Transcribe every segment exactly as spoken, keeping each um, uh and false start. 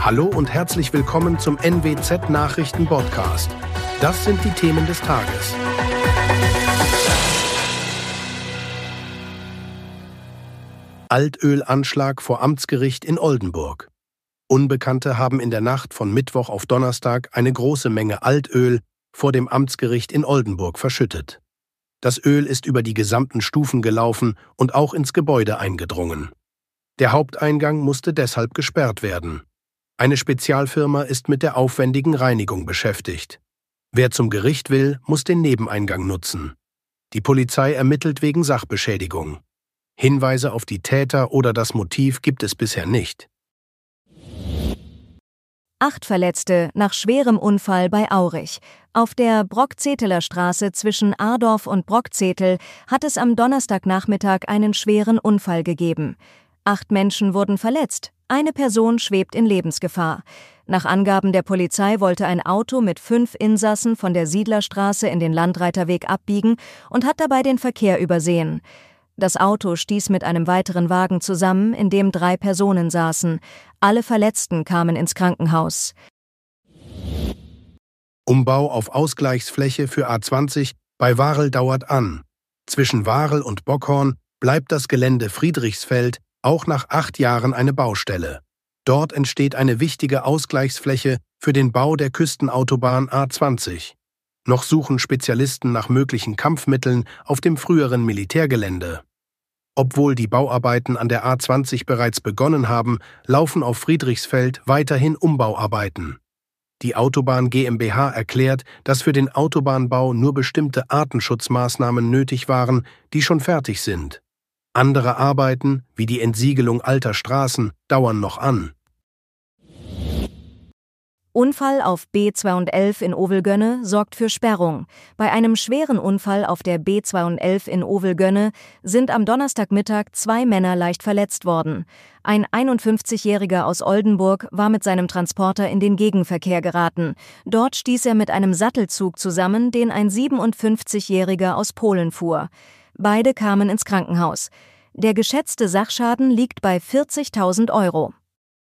Hallo und herzlich willkommen zum N W Z-Nachrichten-Podcast. Das sind die Themen des Tages. Altölanschlag vor Amtsgericht in Oldenburg. Unbekannte haben in der Nacht von Mittwoch auf Donnerstag eine große Menge Altöl vor dem Amtsgericht in Oldenburg verschüttet. Das Öl ist über die gesamten Stufen gelaufen und auch ins Gebäude eingedrungen. Der Haupteingang musste deshalb gesperrt werden. Eine Spezialfirma ist mit der aufwendigen Reinigung beschäftigt. Wer zum Gericht will, muss den Nebeneingang nutzen. Die Polizei ermittelt wegen Sachbeschädigung. Hinweise auf die Täter oder das Motiv gibt es bisher nicht. Acht Verletzte nach schwerem Unfall bei Aurich. Auf der Brockzeteler Straße zwischen Ardorf und Brockzetel hat es am Donnerstagnachmittag einen schweren Unfall gegeben. Acht Menschen wurden verletzt. Eine Person schwebt in Lebensgefahr. Nach Angaben der Polizei wollte ein Auto mit fünf Insassen von der Siedlerstraße in den Landreiterweg abbiegen und hat dabei den Verkehr übersehen. Das Auto stieß mit einem weiteren Wagen zusammen, in dem drei Personen saßen. Alle Verletzten kamen ins Krankenhaus. Umbau auf Ausgleichsfläche für A zwanzig bei Warel dauert an. Zwischen Warel und Bockhorn bleibt das Gelände Friedrichsfeld auch nach acht Jahren eine Baustelle. Dort entsteht eine wichtige Ausgleichsfläche für den Bau der Küstenautobahn A zwanzig. Noch suchen Spezialisten nach möglichen Kampfmitteln auf dem früheren Militärgelände. Obwohl die Bauarbeiten an der A zwanzig bereits begonnen haben, laufen auf Friedrichsfeld weiterhin Umbauarbeiten. Die Autobahn GmbH erklärt, dass für den Autobahnbau nur bestimmte Artenschutzmaßnahmen nötig waren, die schon fertig sind. Andere Arbeiten, wie die Entsiegelung alter Straßen, dauern noch an. Unfall auf B zweihundertelf in Ovelgönne sorgt für Sperrung. Bei einem schweren Unfall auf der B zweihundertelf in Ovelgönne sind am Donnerstagmittag zwei Männer leicht verletzt worden. Ein einundfünfzigjähriger aus Oldenburg war mit seinem Transporter in den Gegenverkehr geraten. Dort stieß er mit einem Sattelzug zusammen, den ein siebenundfünfzigjähriger aus Polen fuhr. Beide kamen ins Krankenhaus. Der geschätzte Sachschaden liegt bei vierzigtausend Euro.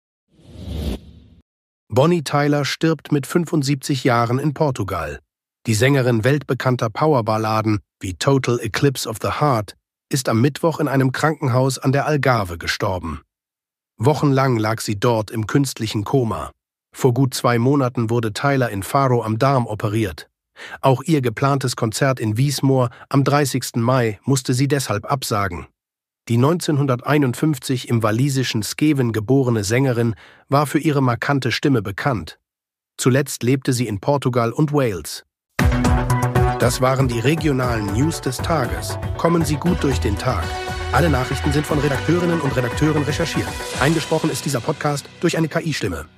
Bonnie Tyler stirbt mit fünfundsiebzig Jahren in Portugal. Die Sängerin weltbekannter Powerballaden wie Total Eclipse of the Heart ist am Mittwoch in einem Krankenhaus an der Algarve gestorben. Wochenlang lag sie dort im künstlichen Koma. Vor gut zwei Monaten wurde Tyler in Faro am Darm operiert. Auch ihr geplantes Konzert in Wiesmoor am dreißigsten Mai musste sie deshalb absagen. Die neunzehnhunderteinundfünfzig im walisischen Skewen geborene Sängerin war für ihre markante Stimme bekannt. Zuletzt lebte sie in Portugal und Wales. Das waren die regionalen News des Tages. Kommen Sie gut durch den Tag. Alle Nachrichten sind von Redakteurinnen und Redakteuren recherchiert. Eingesprochen ist dieser Podcast durch eine K I-Stimme.